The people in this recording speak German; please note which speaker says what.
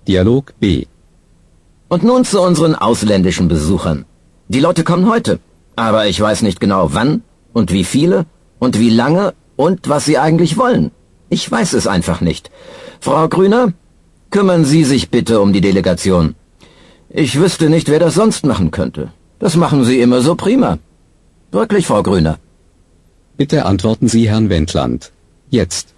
Speaker 1: Dialog B.
Speaker 2: Und nun zu unseren ausländischen Besuchern. Die Leute kommen heute, aber ich weiß nicht genau wann und wie viele und wie lange und was sie eigentlich wollen. Ich weiß es einfach nicht. Frau Grüner, kümmern Sie sich bitte um die Delegation. Ich wüsste nicht, wer das sonst machen könnte. Das machen Sie immer so prima. Wirklich, Frau Grüner.
Speaker 1: Bitte antworten Sie Herrn Wendland. Jetzt.